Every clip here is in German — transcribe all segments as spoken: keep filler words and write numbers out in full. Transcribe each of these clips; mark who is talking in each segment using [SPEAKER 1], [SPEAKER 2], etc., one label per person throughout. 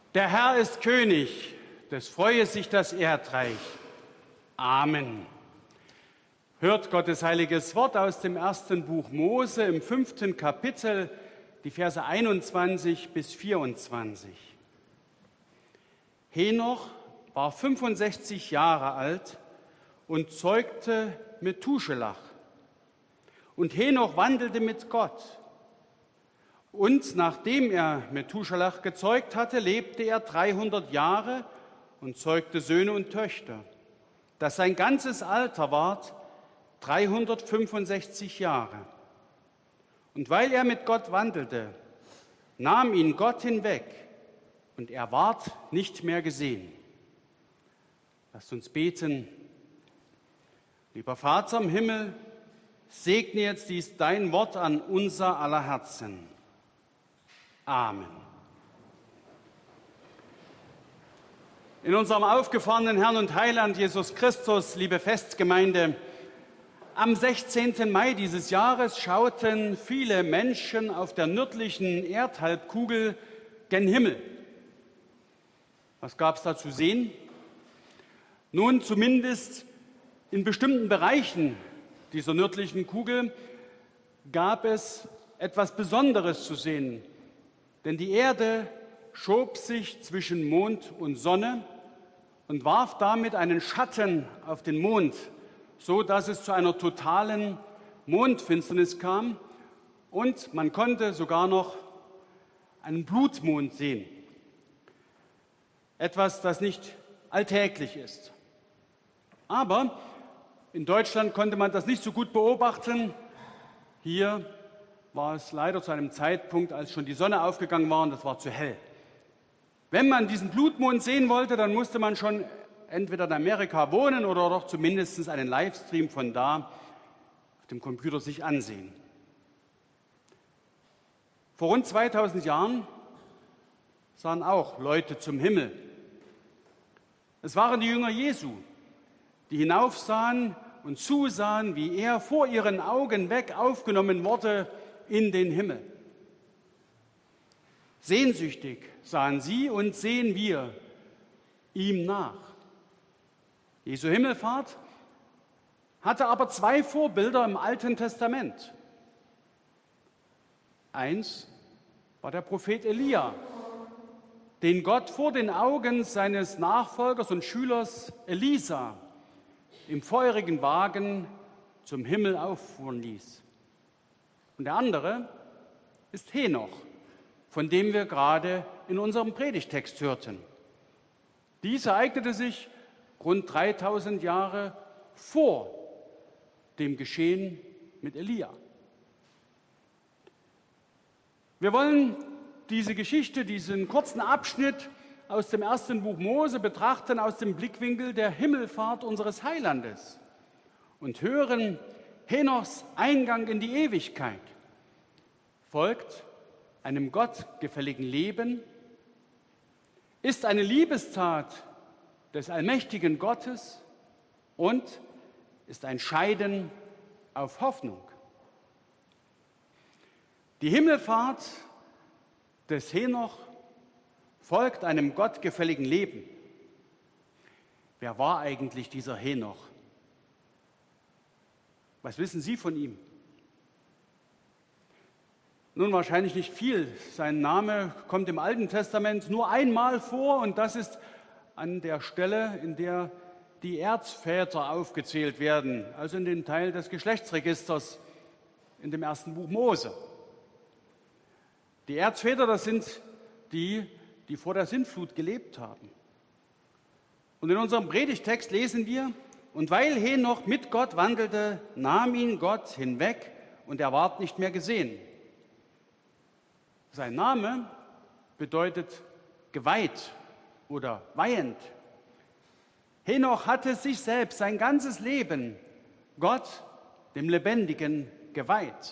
[SPEAKER 1] Der Herr ist König, des freue sich das Erdreich. Amen. Hört Gottes heiliges Wort aus dem ersten Buch Mose im fünften Kapitel, die Verse einundzwanzig bis vierundzwanzig. Henoch war fünfundsechzig Jahre alt und zeugte Methuselach. Und Henoch wandelte mit Gott. Und nachdem er Methuselach gezeugt hatte, lebte er dreihundert Jahre und zeugte Söhne und Töchter, dass sein ganzes Alter ward dreihundertfünfundsechzig Jahre. Und weil er mit Gott wandelte, nahm ihn Gott hinweg und er ward nicht mehr gesehen. Lasst uns beten. Lieber Vater im Himmel, segne jetzt dies dein Wort an unser aller Herzen. Amen. In unserem aufgefahrenen Herrn und Heiland Jesus Christus, liebe Festgemeinde, am sechzehnten Mai dieses Jahres schauten viele Menschen auf der nördlichen Erdhalbkugel gen Himmel. Was gab es da zu sehen? Nun, zumindest in bestimmten Bereichen dieser nördlichen Kugel gab es etwas Besonderes zu sehen. Denn die Erde schob sich zwischen Mond und Sonne und warf damit einen Schatten auf den Mond, so dass es zu einer totalen Mondfinsternis kam und man konnte sogar noch einen Blutmond sehen. Etwas, das nicht alltäglich ist. Aber in Deutschland konnte man das nicht so gut beobachten. Hier war es leider zu einem Zeitpunkt, als schon die Sonne aufgegangen war und das war zu hell. Wenn man diesen Blutmond sehen wollte, dann musste man schon entweder in Amerika wohnen oder doch zumindest einen Livestream von da auf dem Computer sich ansehen. Vor rund zweitausend Jahren sahen auch Leute zum Himmel. Es waren die Jünger Jesu, die hinaufsahen und zusahen, wie er vor ihren Augen weg aufgenommen wurde in den Himmel. Sehnsüchtig sahen sie und sehen wir ihm nach. Jesu Himmelfahrt hatte aber zwei Vorbilder im Alten Testament. Eins war der Prophet Elia, den Gott vor den Augen seines Nachfolgers und Schülers Elisa im feurigen Wagen zum Himmel auffuhren ließ. Und der andere ist Henoch, von dem wir gerade in unserem Predigtext hörten. Dies ereignete sich rund dreitausend Jahre vor dem Geschehen mit Elia. Wir wollen diese Geschichte, diesen kurzen Abschnitt aus dem ersten Buch Mose betrachten aus dem Blickwinkel der Himmelfahrt unseres Heilandes und hören Henochs Eingang in die Ewigkeit folgt einem gottgefälligen Leben, ist eine Liebestat des allmächtigen Gottes und ist ein Scheiden auf Hoffnung. Die Himmelfahrt des Henoch folgt einem gottgefälligen Leben. Wer war eigentlich dieser Henoch? Was wissen Sie von ihm? Nun, wahrscheinlich nicht viel. Sein Name kommt im Alten Testament nur einmal vor und das ist an der Stelle, in der die Erzväter aufgezählt werden, also in dem Teil des Geschlechtsregisters in dem ersten Buch Mose. Die Erzväter, das sind die, die vor der Sintflut gelebt haben. Und in unserem Predigtext lesen wir: Und weil Henoch mit Gott wandelte, nahm ihn Gott hinweg und er ward nicht mehr gesehen. Sein Name bedeutet geweiht oder weihend. Henoch hatte sich selbst sein ganzes Leben Gott, dem Lebendigen, geweiht.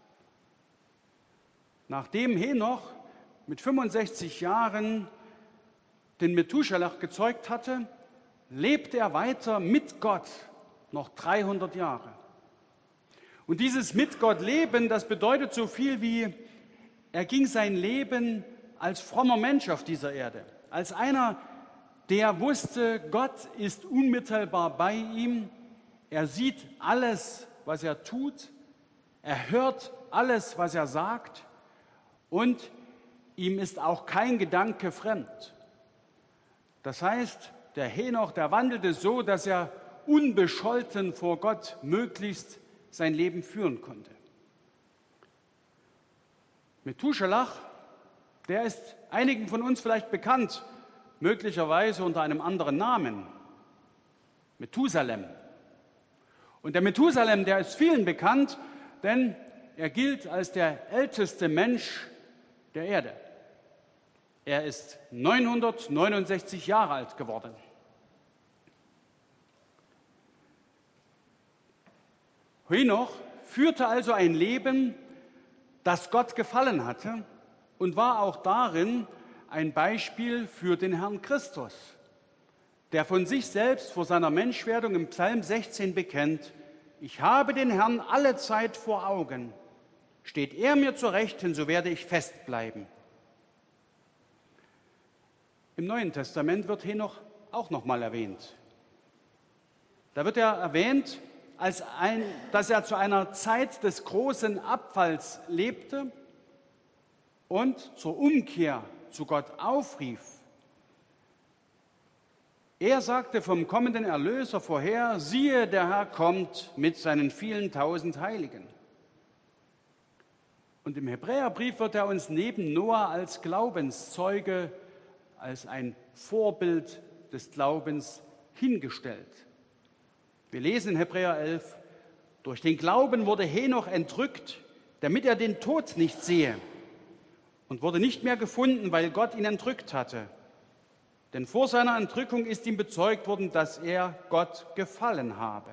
[SPEAKER 1] Nachdem Henoch mit fünfundsechzig Jahren den Methuselach gezeugt hatte, lebte er weiter mit Gott noch dreihundert Jahre. Und dieses mit Gott leben, das bedeutet so viel wie: Er ging sein Leben als frommer Mensch auf dieser Erde, als einer, der wusste, Gott ist unmittelbar bei ihm, er sieht alles, was er tut, er hört alles, was er sagt und ihm ist auch kein Gedanke fremd. Das heißt, der Henoch, der wandelte so, dass er unbescholten vor Gott möglichst sein Leben führen konnte. Methuselah, der ist einigen von uns vielleicht bekannt, möglicherweise unter einem anderen Namen, Methusalem. Und der Methusalem, der ist vielen bekannt, denn er gilt als der älteste Mensch der Erde. Er ist neunhundertneunundsechzig Jahre alt geworden. Henoch führte also ein Leben, das Gott gefallen hatte und war auch darin ein Beispiel für den Herrn Christus, der von sich selbst vor seiner Menschwerdung im Psalm sechzehn bekennt: Ich habe den Herrn alle Zeit vor Augen. Steht er mir zur Rechten, so werde ich festbleiben. Im Neuen Testament wird Henoch auch nochmal erwähnt. Da wird er erwähnt, als ein, dass er zu einer Zeit des großen Abfalls lebte und zur Umkehr zu Gott aufrief. Er sagte vom kommenden Erlöser vorher: Siehe, der Herr kommt mit seinen vielen tausend Heiligen. Und im Hebräerbrief wird er uns neben Noah als Glaubenszeuge, als ein Vorbild des Glaubens hingestellt. Wir lesen in Hebräer elf: Durch den Glauben wurde Henoch entrückt, damit er den Tod nicht sehe, und wurde nicht mehr gefunden, weil Gott ihn entrückt hatte. Denn vor seiner Entrückung ist ihm bezeugt worden, dass er Gott gefallen habe.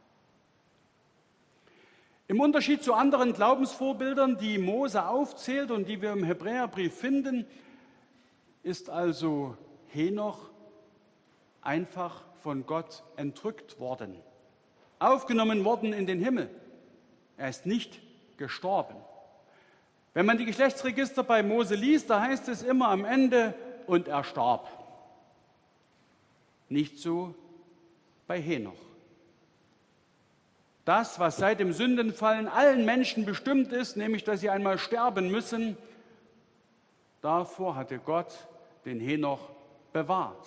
[SPEAKER 1] Im Unterschied zu anderen Glaubensvorbildern, die Mose aufzählt und die wir im Hebräerbrief finden, ist also Henoch einfach von Gott entrückt worden, aufgenommen worden in den Himmel. Er ist nicht gestorben. Wenn man die Geschlechtsregister bei Mose liest, da heißt es immer am Ende: und er starb. Nicht so bei Henoch. Das, was seit dem Sündenfallen allen Menschen bestimmt ist, nämlich dass sie einmal sterben müssen, davor hatte Gott den Henoch bewahrt.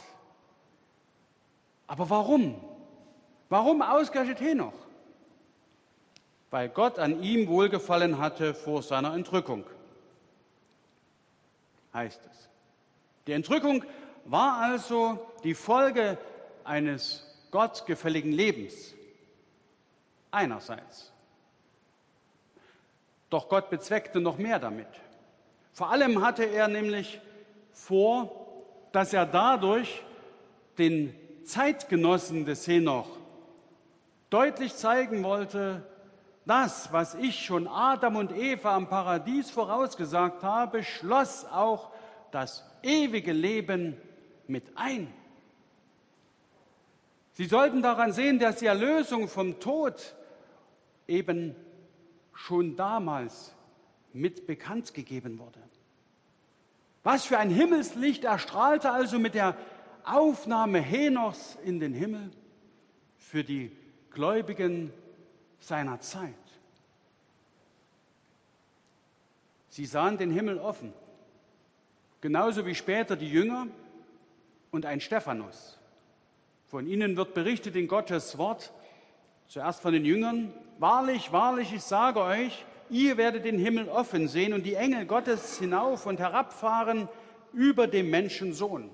[SPEAKER 1] Aber warum? Warum ausgerechnet Henoch? Weil Gott an ihm wohlgefallen hatte vor seiner Entrückung, heißt es. Die Entrückung war also die Folge eines gottgefälligen Lebens. Einerseits. Doch Gott bezweckte noch mehr damit. Vor allem hatte er nämlich vor, dass er dadurch den Zeitgenossen des Henoch deutlich zeigen wollte: Das, was ich schon Adam und Eva im Paradies vorausgesagt habe, schloss auch das ewige Leben mit ein. Sie sollten daran sehen, dass die Erlösung vom Tod eben schon damals mit bekannt gegeben wurde. Was für ein Himmelslicht erstrahlte also mit der Aufnahme Henochs in den Himmel für die Gläubigen seiner Zeit. Sie sahen den Himmel offen, genauso wie später die Jünger und ein Stephanus. Von ihnen wird berichtet in Gottes Wort, zuerst von den Jüngern: Wahrlich, wahrlich, ich sage euch, ihr werdet den Himmel offen sehen und die Engel Gottes hinauf und herabfahren über dem Menschensohn.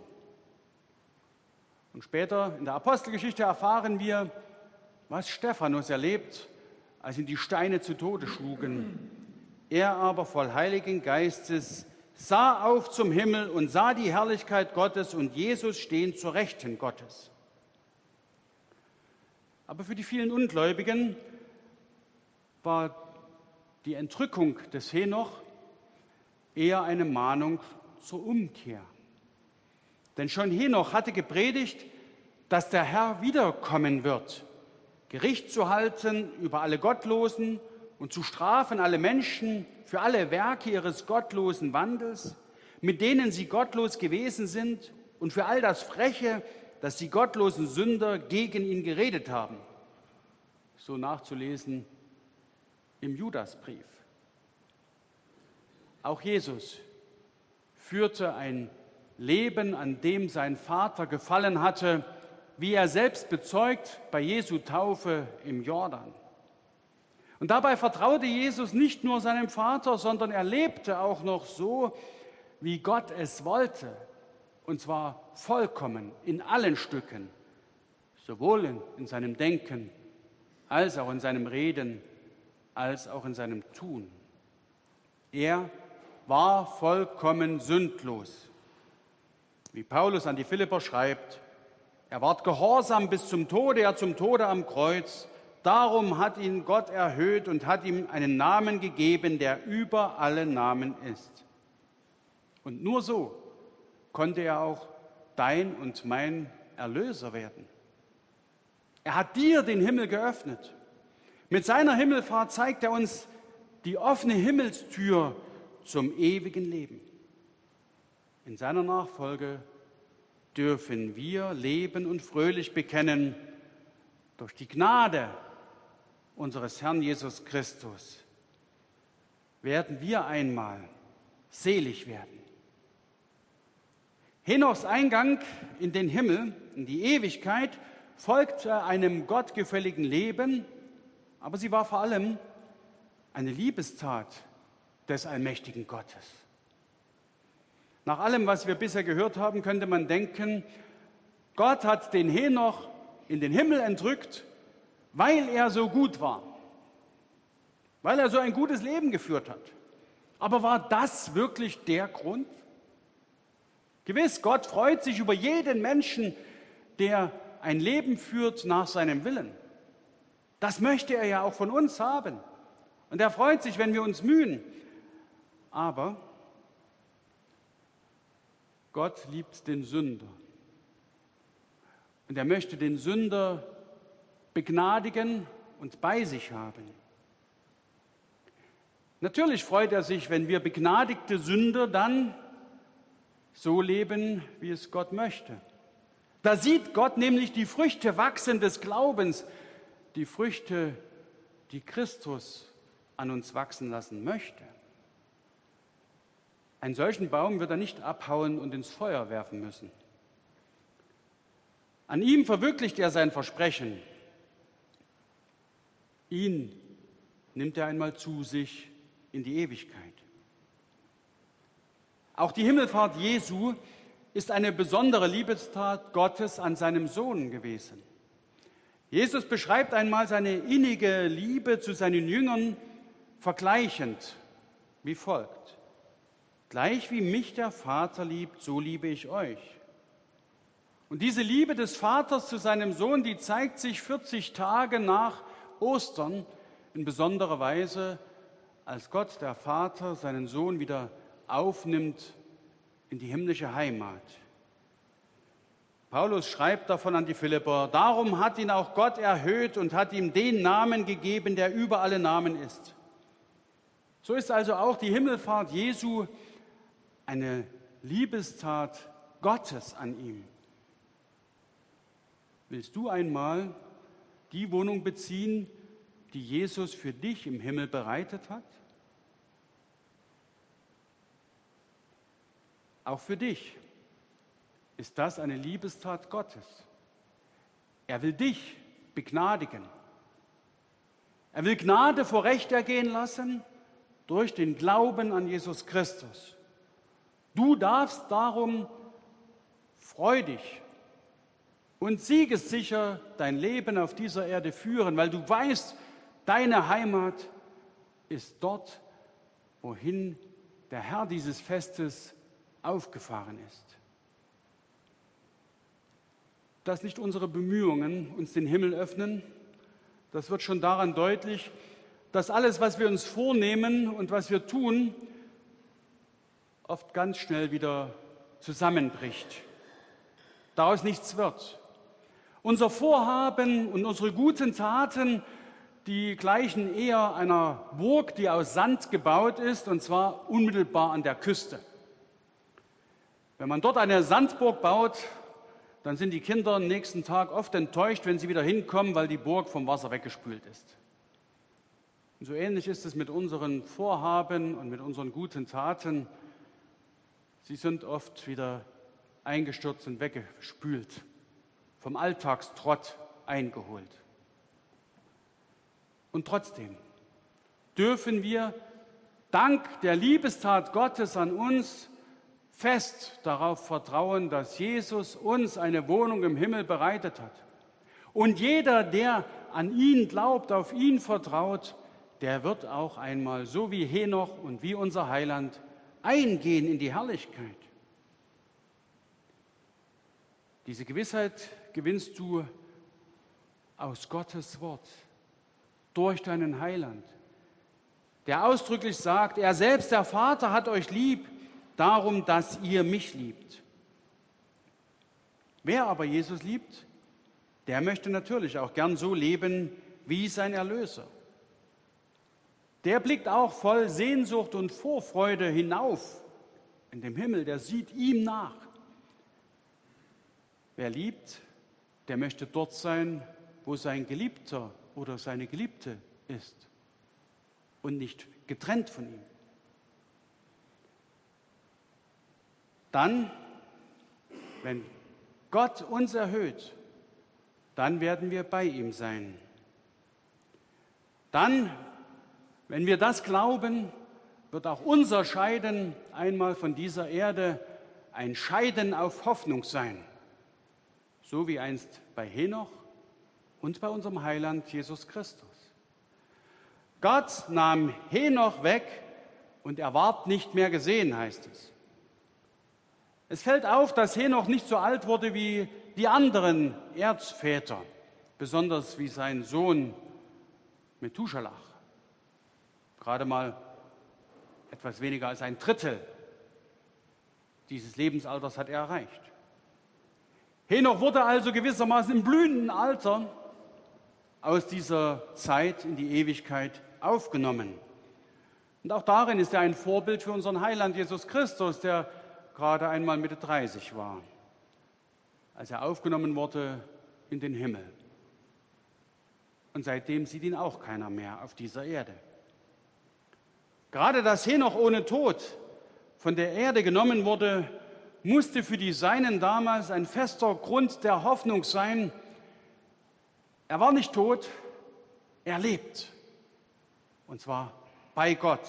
[SPEAKER 1] Und später in der Apostelgeschichte erfahren wir, was Stephanus erlebt, als ihn die Steine zu Tode schlugen. Er aber voll Heiligen Geistes sah auf zum Himmel und sah die Herrlichkeit Gottes und Jesus stehen zur Rechten Gottes. Aber für die vielen Ungläubigen war die Entrückung des Henoch eher eine Mahnung zur Umkehr. Denn schon Henoch hatte gepredigt, dass der Herr wiederkommen wird, Gericht zu halten über alle Gottlosen und zu strafen alle Menschen für alle Werke ihres gottlosen Wandels, mit denen sie gottlos gewesen sind, und für all das Freche, das die gottlosen Sünder gegen ihn geredet haben. So nachzulesen im Judasbrief. Auch Jesus führte ein Leben, an dem sein Vater gefallen hatte, wie er selbst bezeugt bei Jesu Taufe im Jordan. Und dabei vertraute Jesus nicht nur seinem Vater, sondern er lebte auch noch so, wie Gott es wollte, und zwar vollkommen in allen Stücken, sowohl in, in seinem Denken, als auch in seinem Reden, als auch in seinem Tun. Er war vollkommen sündlos. Wie Paulus an die Philipper schreibt, er ward gehorsam bis zum Tode, ja zum Tode am Kreuz. Darum hat ihn Gott erhöht und hat ihm einen Namen gegeben, der über alle Namen ist. Und nur so konnte er auch dein und mein Erlöser werden. Er hat dir den Himmel geöffnet. Mit seiner Himmelfahrt zeigt er uns die offene Himmelstür zum ewigen Leben. In seiner Nachfolge dürfen wir leben und fröhlich bekennen, durch die Gnade unseres Herrn Jesus Christus werden wir einmal selig werden. Henochs Eingang in den Himmel, in die Ewigkeit, folgte einem gottgefälligen Leben, aber sie war vor allem eine Liebestat des allmächtigen Gottes. Nach allem, was wir bisher gehört haben, könnte man denken, Gott hat den Henoch in den Himmel entrückt, weil er so gut war, weil er so ein gutes Leben geführt hat. Aber war das wirklich der Grund? Gewiss, Gott freut sich über jeden Menschen, der ein Leben führt nach seinem Willen. Das möchte er ja auch von uns haben. Und er freut sich, wenn wir uns mühen. Aber Gott liebt den Sünder. Und er möchte den Sünder begnadigen und bei sich haben. Natürlich freut er sich, wenn wir begnadigte Sünder dann so leben, wie es Gott möchte. Da sieht Gott nämlich die Früchte wachsen des Glaubens, die Früchte, die Christus an uns wachsen lassen möchte. Einen solchen Baum wird er nicht abhauen und ins Feuer werfen müssen. An ihm verwirklicht er sein Versprechen. Ihn nimmt er einmal zu sich in die Ewigkeit. Auch die Himmelfahrt Jesu ist eine besondere Liebestat Gottes an seinem Sohn gewesen. Jesus beschreibt einmal seine innige Liebe zu seinen Jüngern vergleichend wie folgt: Gleich wie mich der Vater liebt, so liebe ich euch. Und diese Liebe des Vaters zu seinem Sohn, die zeigt sich vierzig Tage nach Ostern in besonderer Weise, als Gott, der Vater, seinen Sohn wieder aufnimmt in die himmlische Heimat. Paulus schreibt davon an die Philipper: Darum hat ihn auch Gott erhöht und hat ihm den Namen gegeben, der über alle Namen ist. So ist also auch die Himmelfahrt Jesu eine Liebestat Gottes an ihm. Willst du einmal die Wohnung beziehen, die Jesus für dich im Himmel bereitet hat? Auch für dich ist das eine Liebestat Gottes. Er will dich begnadigen. Er will Gnade vor Recht ergehen lassen durch den Glauben an Jesus Christus. Du darfst darum freudig und siegessicher dein Leben auf dieser Erde führen, weil du weißt, deine Heimat ist dort, wohin der Herr dieses Festes aufgefahren ist. Dass nicht unsere Bemühungen uns den Himmel öffnen, das wird schon daran deutlich, dass alles, was wir uns vornehmen und was wir tun, oft ganz schnell wieder zusammenbricht. Daraus nichts wird. Unser Vorhaben und unsere guten Taten, die gleichen eher einer Burg, die aus Sand gebaut ist, und zwar unmittelbar an der Küste. Wenn man dort eine Sandburg baut, dann sind die Kinder am nächsten Tag oft enttäuscht, wenn sie wieder hinkommen, weil die Burg vom Wasser weggespült ist. Und so ähnlich ist es mit unseren Vorhaben und mit unseren guten Taten. Sie sind oft wieder eingestürzt und weggespült, vom Alltagstrott eingeholt. Und trotzdem dürfen wir dank der Liebestat Gottes an uns fest darauf vertrauen, dass Jesus uns eine Wohnung im Himmel bereitet hat. Und jeder, der an ihn glaubt, auf ihn vertraut, der wird auch einmal, so wie Henoch und wie unser Heiland, eingehen in die Herrlichkeit. Diese Gewissheit gewinnst du aus Gottes Wort, durch deinen Heiland, der ausdrücklich sagt, er selbst, der Vater, hat euch lieb, darum, dass ihr mich liebt. Wer aber Jesus liebt, der möchte natürlich auch gern so leben wie sein Erlöser. Der blickt auch voll Sehnsucht und Vorfreude hinauf in den Himmel, der sieht ihm nach. Wer liebt, der möchte dort sein, wo sein Geliebter oder seine Geliebte ist und nicht getrennt von ihm. Dann, wenn Gott uns erhöht, dann werden wir bei ihm sein. Dann, wenn wir das glauben, wird auch unser Scheiden einmal von dieser Erde ein Scheiden auf Hoffnung sein, so wie einst bei Henoch und bei unserem Heiland Jesus Christus. Gott nahm Henoch weg und er ward nicht mehr gesehen, heißt es. Es fällt auf, dass Henoch nicht so alt wurde wie die anderen Erzväter, besonders wie sein Sohn Methuselah. Gerade mal etwas weniger als ein Drittel dieses Lebensalters hat er erreicht. Henoch wurde also gewissermaßen im blühenden Alter aus dieser Zeit in die Ewigkeit aufgenommen. Und auch darin ist er ein Vorbild für unseren Heiland Jesus Christus, der gerade einmal Mitte dreißig war, als er aufgenommen wurde in den Himmel. Und seitdem sieht ihn auch keiner mehr auf dieser Erde. Gerade dass Henoch ohne Tod von der Erde genommen wurde, musste für die Seinen damals ein fester Grund der Hoffnung sein. Er war nicht tot, er lebt. Und zwar bei Gott.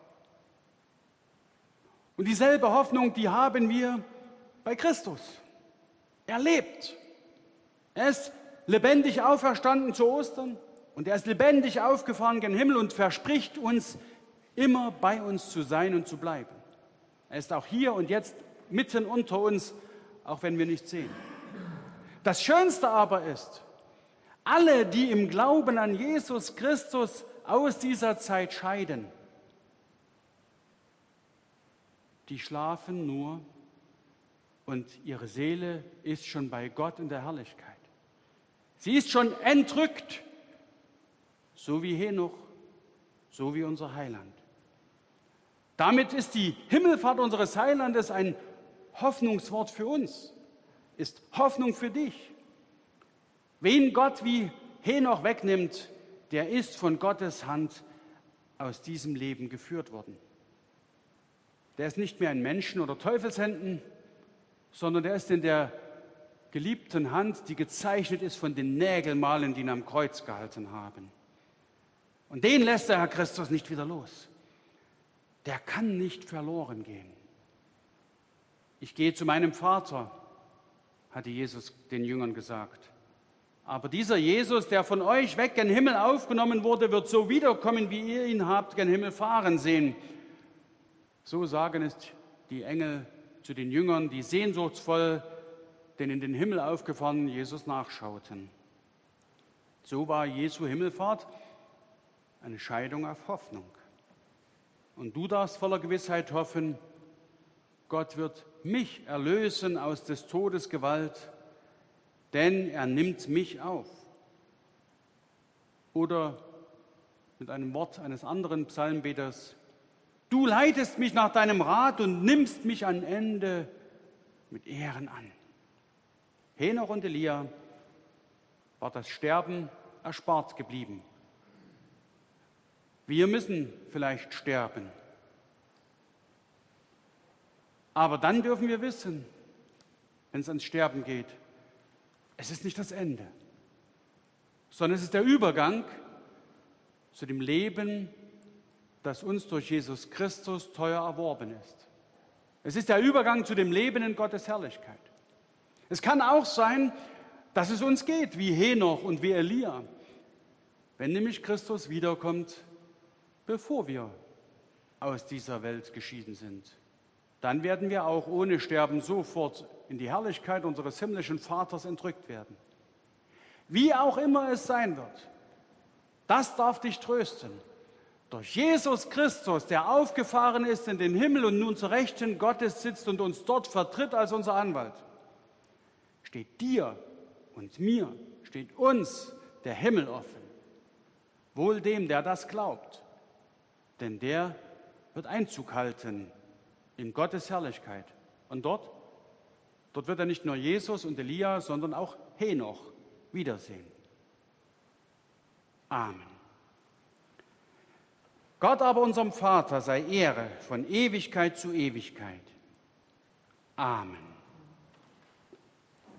[SPEAKER 1] Und dieselbe Hoffnung, die haben wir bei Christus. Er lebt. Er ist lebendig auferstanden zu Ostern und er ist lebendig aufgefahren gen Himmel und verspricht uns, immer bei uns zu sein und zu bleiben. Er ist auch hier und jetzt mitten unter uns, auch wenn wir nicht sehen. Das Schönste aber ist, alle, die im Glauben an Jesus Christus aus dieser Zeit scheiden, die schlafen nur und ihre Seele ist schon bei Gott in der Herrlichkeit. Sie ist schon entrückt, so wie Henoch, so wie unser Heiland. Damit ist die Himmelfahrt unseres Heilandes ein Hoffnungswort für uns, ist Hoffnung für dich. Wen Gott wie Henoch wegnimmt, der ist von Gottes Hand aus diesem Leben geführt worden. Der ist nicht mehr in Menschen- oder Teufelshänden, sondern der ist in der geliebten Hand, die gezeichnet ist von den Nägelmalen, die ihn am Kreuz gehalten haben. Und den lässt der Herr Christus nicht wieder los. Der kann nicht verloren gehen. Ich gehe zu meinem Vater, hatte Jesus den Jüngern gesagt. Aber dieser Jesus, der von euch weg gen Himmel aufgenommen wurde, wird so wiederkommen, wie ihr ihn habt gen Himmel fahren sehen. So sagen es die Engel zu den Jüngern, die sehnsuchtsvoll den in den Himmel aufgefahrenen Jesus nachschauten. So war Jesu Himmelfahrt eine Scheidung auf Hoffnung. Und du darfst voller Gewissheit hoffen, Gott wird mich erlösen aus des Todes Gewalt, denn er nimmt mich auf. Oder mit einem Wort eines anderen Psalmbeters, du leitest mich nach deinem Rat und nimmst mich an Ende mit Ehren an. Henoch und Elia war das Sterben erspart geblieben. Wir müssen vielleicht sterben. Aber dann dürfen wir wissen, wenn es ans Sterben geht, es ist nicht das Ende, sondern es ist der Übergang zu dem Leben, das uns durch Jesus Christus teuer erworben ist. Es ist der Übergang zu dem Leben in Gottes Herrlichkeit. Es kann auch sein, dass es uns geht wie Henoch und wie Elia, wenn nämlich Christus wiederkommt, bevor wir aus dieser Welt geschieden sind. Dann werden wir auch ohne Sterben sofort in die Herrlichkeit unseres himmlischen Vaters entrückt werden. Wie auch immer es sein wird, das darf dich trösten. Durch Jesus Christus, der aufgefahren ist in den Himmel und nun zur Rechten Gottes sitzt und uns dort vertritt als unser Anwalt, steht dir und mir, steht uns der Himmel offen. Wohl dem, der das glaubt, denn der wird Einzug halten in Gottes Herrlichkeit. Und dort, dort wird er nicht nur Jesus und Elia, sondern auch Henoch wiedersehen. Amen. Gott aber, unserem Vater, sei Ehre von Ewigkeit zu Ewigkeit. Amen.